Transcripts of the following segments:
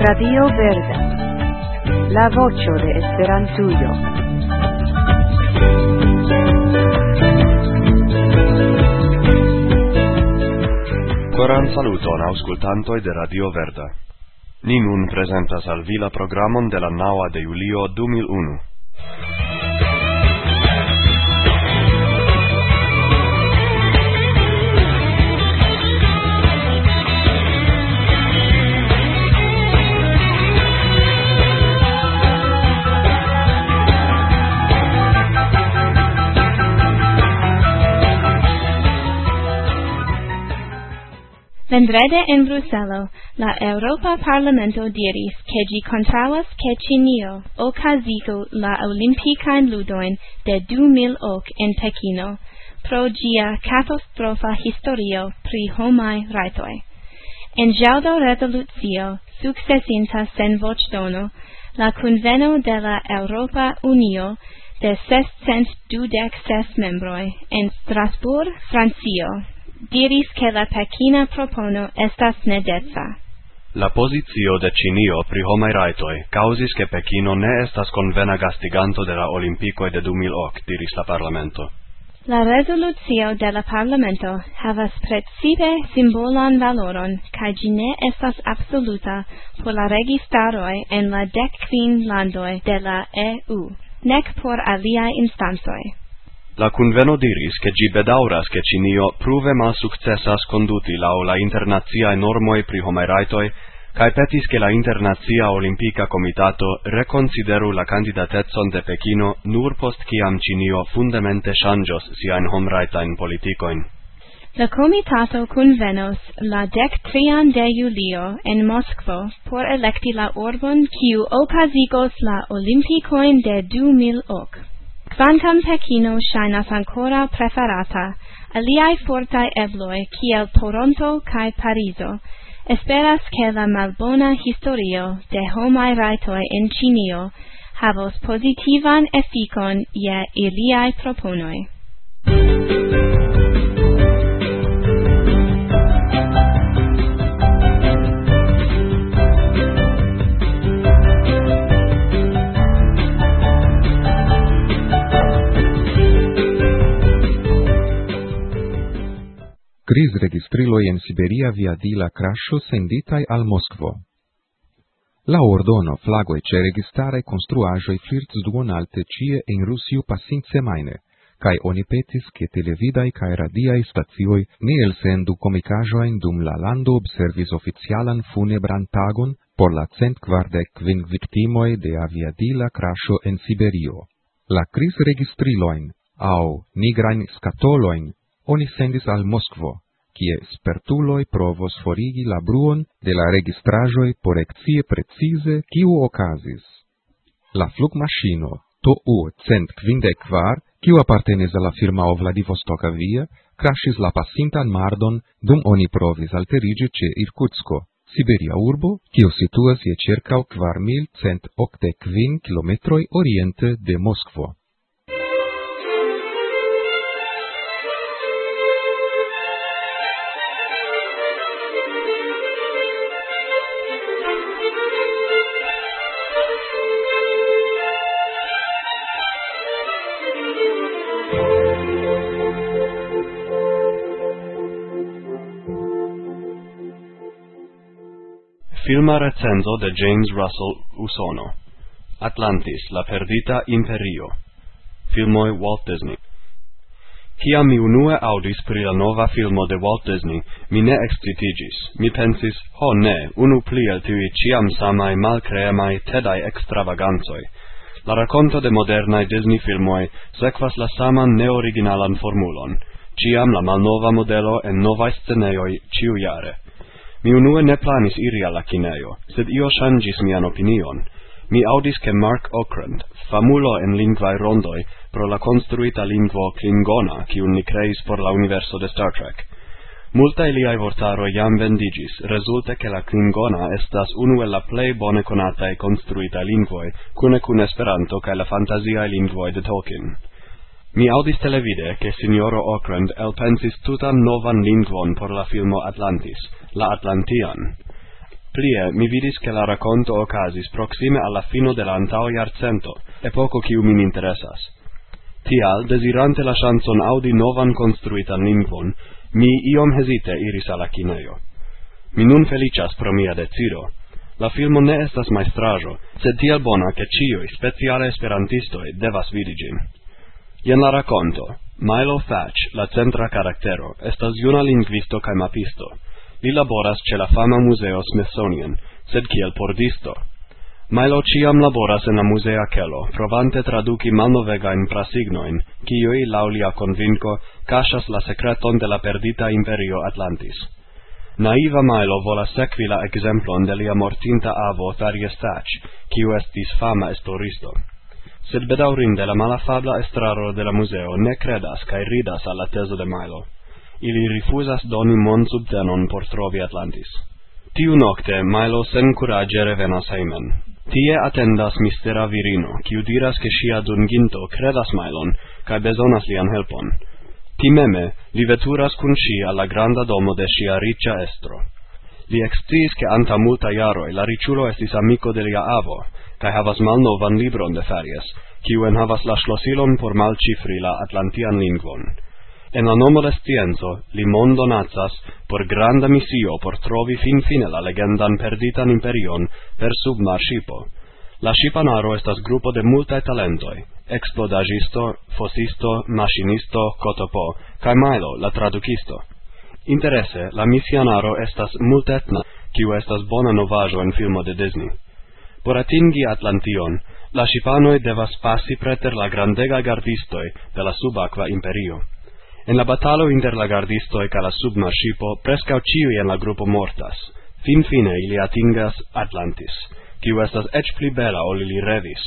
Radio Verda, la voĉo de Esperantujo. Koran saluton aŭskultantoj de Radio Verda. Ni nun prezentas al vi la programon de la 9 de julio 2001. Vendrede en Bruselo, la Europa Parlamento diris che gi kontraŭas ke Ĉinio okazigu la Olimpikajn ludojn de 2008 en Pekino pro ĝia katastrofa historio pri homaj rajtoj. En ĵaŭdo rezolucio sukcesinta sen voĉdono, la kunveno de la Eŭropa Unio de 626 membroj en Strasbourg, Francio, diris che la Pekina propono estas nedeca. La pozizio de Ĉinio pri homaj rajtoj kaŭzis ke Pekino ne estas konvena gastiganto de la Olimpikoj de 2008, diris la parlamento. La rezolucio de la parlamento havas precipe simbolan valoron kaj ĝi ne estas absoluta por la registaroj en la 15 landoj de la EU, nek por aliaj instancoj. La kunveno diris che gi bedauras che Ĉinio pruve malsukcesas konduti laŭ la internaciaj normoj pri homaj rajtoj, kaj petis ke la Internacia Olimpika Komitato rekonsideru la kandidatecon de Pekino nur post kiam Ĉinio fundamente ŝanĝos siajn homrajtajn politikojn. La komitato kunvenos la 13 de julio en Moskvo por elekti la urbon kiu okazigos la Olimpikojn de 2008. Kvankam Pekino ŝajnas ancora preferata, aliaj fortaj ebloj kiel Toronto kaj Parizo esperas ke la malbona historio de homaj rajtoj en Ĉinio havos pozitivan efikon je iliaj proponoj. Registriloj en Siberia viadila crasho senditaj al Moskvo. La ordono flagoj ĉe registaraj konstruaĵoj flirtas duonalte ĉie en Rusio pasintsemajne, kaj oni petis ke televidaj kaj radiaj stacioj ne elsendu komikaĵojn dum la lando observis oficialan funebran tagon por la 145 viktimoj de aviadila crasho en Siberio. La registrilojn aŭ nigrajn skatolojn oni sendis al Moskvo, kie spertuloj provos forigi la bruon de la registraĵoj por ekscie precize kiu okazis. La flugmaŝino Tu-154, kiu apartenis al la firmao Vladivostoka Via, kraŝis la pasintan mardon dum oni provis alteriĝi ĉe Irkutsko, siberia urbo, kiu situas je ĉirkaŭ 4185 kilometroj oriente de Moskvo. Filma recenzo de James Russell Usono. Atlantis, la perdita imperio. Filmoj Walt Disney. Kiam mi unue audis pri la nova filmo de Walt Disney, mi ne excitiĝis. Mi pensis, ho ne, unu pli el tiuj ĉiam samaj malkreemaj tedaj ekstravagancoj. La rakonto de modernaj Disney filmoj sekvas la saman neoriginalan formulon, ĉiam la malnova modelo en novaj scenejoj ĉiujare. Mi unue ne planis iri al la kinejo, sed io ŝanĝis mian opinion. Mi audis ke Mark Okrand, famulo en lingvaj rondoj pro la konstruita lingvo klingona, kiun ni kreis por la universo de Star Trek. Multaj liaj vortaroj jam vendiĝis, rezulte ke la klingona estas unu el la plej bone konataj konstruitaj lingvoj, kune kun Esperanto kaj la fantaziaj lingvoj de Tolkien. Mi audis televide che signoro Okrand elpensis tutan novan lingvon por la filmo Atlantis, la Atlantian. Plie, mi vidis che la raconto ocasis proxime alla fino de la antao iarcento, epoco quiu min interessas. Tial, desirante la chanson audi novan construitan lingvon, mi iom hesite iris alla kineio. Mi nun felicias pro mia decido. La filmo ne estas maestrajo, sed tiel bona che ciui, speciale esperantistoi, devas vidi gin. Jen la raconto. Milo Thatch, la centra caractero, estas juna lingvisto kai mapisto. Li laboras ce la fama museo Smithsonian, sed kiel pordisto. Milo ciam laboras en la musea kelo, provante traduki malnovegain prasignoin, kiui, lau lia convinco, cachas la secreton de la perdita imperio Atlantis. Naiva Milo volas sekvi la exemplon de lia mortinta avo Thaddeus Thatch, kiu estis fama esploristo. Sed bedaurinde la malafabla estraro de la museo ne credas kai ridas alla teso de Milo. Ili rifusas doni mon subtenon por trovi Atlantis. Tiu nocte Milo sen curage revenas heimen. Tie attendas mistera virino, kiu diras che sia dunginto credas Milon, kai bezonas lian helpon. Timeme, li veturas cun si alla granda domo de sia ricia estro. Li extiis che anta multa jaroi la riciulo estis amico de lia avo, kai havas malnovan libron de Thaddeus, kiu enhavas la schlosilon por malcifri la atlantian lingvon. En la nomo de scienzo, li mondonacas por granda misio por trovi fin la legendan perditan imperion per submar shipo. La shipanaro estas grupo de multae talentoi, explodagisto, fosisto, machinisto, cotopo, kai Milo, la tradukisto. Interesse, la misionaro estas multetna, kiu estas bona novajo en filmo de Disney. Por atingi Atlantion, la shipanoi devas passi preter la grandega gardistoi de la subaqua imperio. En la batalo inter la gardistoi ca la submarshipo, prescau ciui en la grupo mortas. Fine ili atingas Atlantis, kiu estas ec pli bela ol ili revis.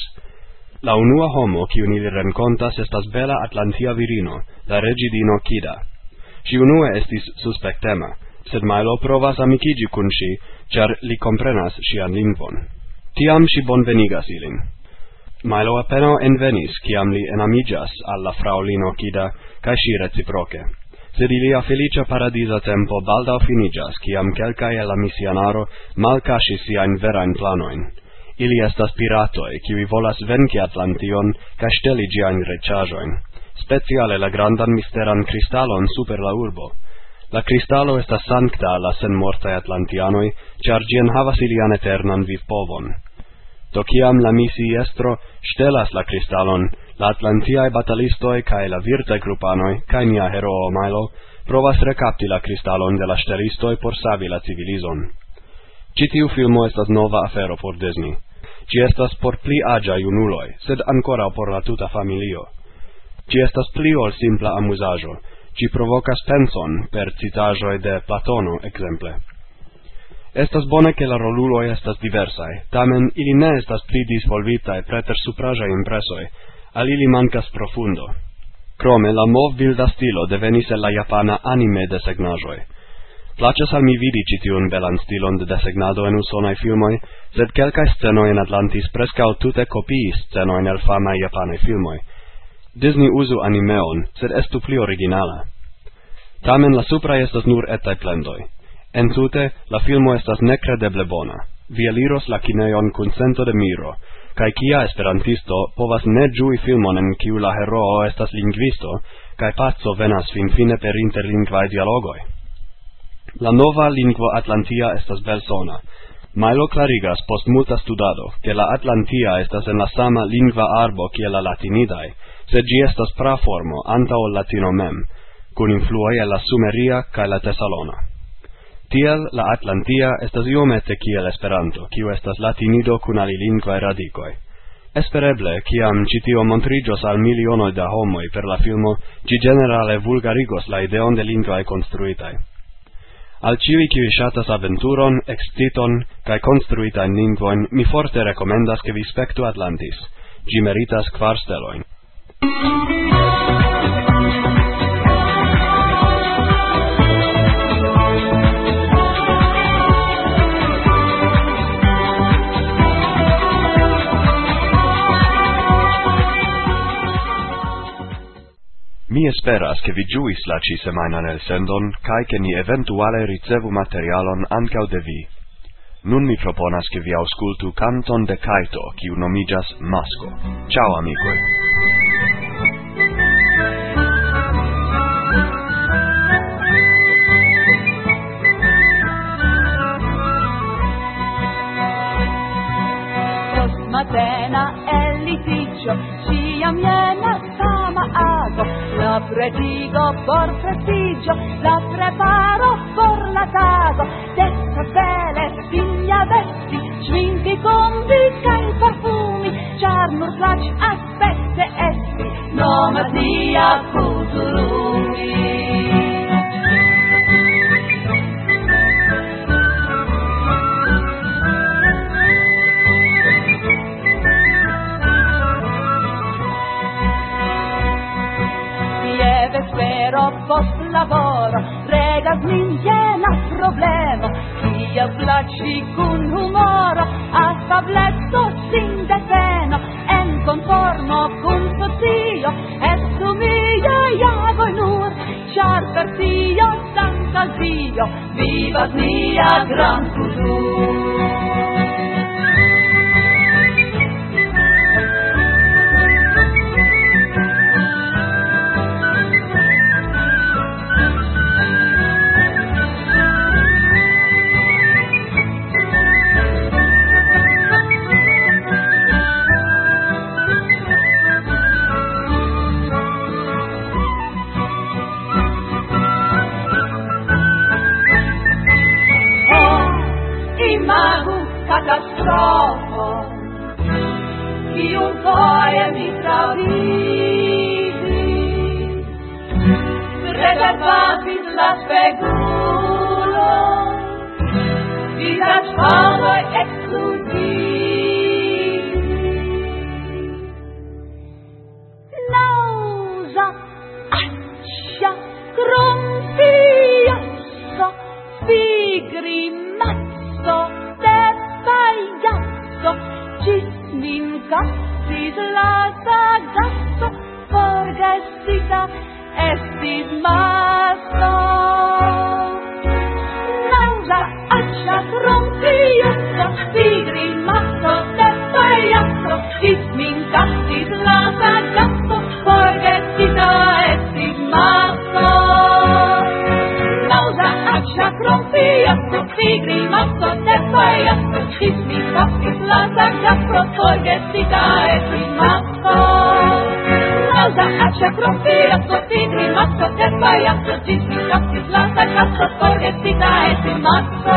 La unua homo, kiu ili rencontas, estas bela atlantia virino, la regidino Kida. Si unue estis suspectema, sed Milo provas amicigi cun si, char li comprenas sian lingvon. Tiam si bonvenigas ilin. Milo appena envenis, ciam li enamigas alla fraulino Kida, cae si reciproce. Sed ilia felicia paradisa tempo baldau finigas, ciam quelcae el la misionaro malcasis siain verain planoin. Ili estas piratoi, kiui volas venci Atlantion, cae steli giain recciajoin. Speciale la grandan misteran cristalon super la urbo. La cristalo estas sancta alla sen mortae Atlantianoi, char gien havas ilian eternan vivpovon. Do ciam la misiestro stelas la cristalon, la Atlantiae batalistoi cae la virtae grupanoi, cae nia heroo Milo, provas recapti la cristalon de la stelistoi por savi la civilizon. Citiu filmo estas nova afero por Disney. Ci estas por pli agia junuloi, sed ancora por la tuta familio. Ci estas pli ol simpla amusajo, ci provocas penson per citajoi de Platono, exemple. Estas bone che la roluloi estas diversae, tamen ili ne estas pli disvolvitae preter suprajae impresoi, al ili mancas profundo. Crome, la mov vilda stilo devenis el la japana anime desegnajoi. Placas al mi vidi citiun belan stilon de desegnado en usonai filmoi, sed quelcae scenoi en Atlantis prescau tute copii scenoi el famae japanae filmoi. Disney usu animeon, sed estu pli originala. Tamen la suprae estas nur etae plendoi. En tute, la filmo estas necredeble bona. Vi eliros la kineion cun sento de miro, cae kia esperantisto povas ne giui filmon en kiu la heroo estas lingvisto, cae pazzo venas fine per interlingvae dialogoi. La nova lingvo Atlantia estas belsona. Milo clarigas post multa studado, che la Atlantia estas en la sama lingva arbo kiel la latinidae, sed gi estas praformo antao latino mem, cun influoi el la Sumeria cae la Tesalona. Tiel la Atlantia estas iomete kiel Esperanto, kiu estas latinido cun alilingvae radicoi. Espereble, ciam citio montrigios al milionoi da homoi per la filmo, gi generale vulgarigos la ideon de lingvae construitae. Al ciui qui shatas aventuron, exciton, cae construitain lingvoin, mi forte recomendas che vi spectu Atlantis. Gi meritas 4 steloin. Mi esperas che vi giuis la ci-semainan elsendon, cae che ni eventuale ricevu materialon ancau de vi. Nun mi proponas che vi auscultu canton de Kaito, kiu nomigas Masko. Ciao, amicoi! Matena e litigio, ciam jena sama ago, la predigo por prestigio, la preparo por la tago, dessa bele figlia vesti, schminki combi kai parfumi, char nur plac aspette esti, nome tia futurumi. Vespero post lavoro, regas min jena problemo, tia placi cun humoro, a tabletto sin deteno, en conformo cun socio, estu mia iago nur, char per tio santa Dio, vivas mia gran futur. Catastrofo, chiun foie mi travidi, reservatis la spegulo, vidas faloi excludidi. Nausa, accia, grumpiazzo, pigrimazzo, pagliazzo, cismin cassis la sagazzo, forgestita estis maso. Nausa, accia, rompiazzo, pigrimazzo, de pagliazzo, cismin cassis la sagazzo, forgestita estis maso. Nausa, accia, rompiazzo, pigrimazzo, de pagliazzo, cismin cassis la sagazzo, forgestita estis maso. Nausa, accia, rompiazzo, pigrimazzo, de pagliazzo, cismin cassis la sagazzo, forgestita estis maso.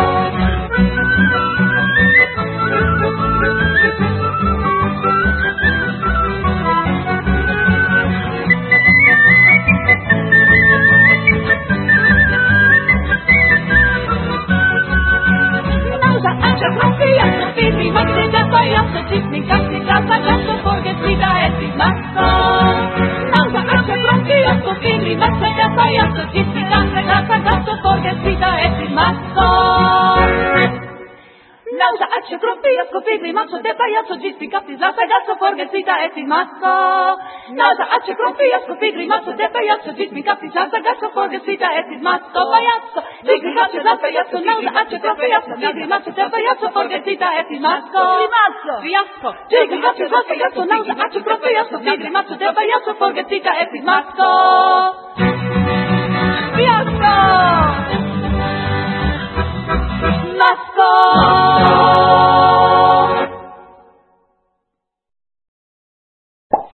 Pagliazzo, cismin cassis la sagazzo, forgestita estis maso. Nausa, accia, rompiazzo, pigrimazzo, de pagliazzo, cismin cassis la sagazzo, forgestita estis maso. Nausa, accia, rompiazzo, pigrimazzo, de pagliazzo, cismin cassis la sagazzo, forgestita estis maso. Nausa, accia, rompiazzo, pigrimazzo, de pagliazzo, cismin cassis la sagazzo, forgestita estis maso. Pagliazzo, cismin cassis la sagazzo, nausa, accia, rompiazzo, pigrimazzo, de pagliazzo, forgestita estis maso. Fiasco, cismin cassis la sagazzo, nausa, accia, rompiazzo, pigrimazzo, de pagliazzo, forgestita estis maso.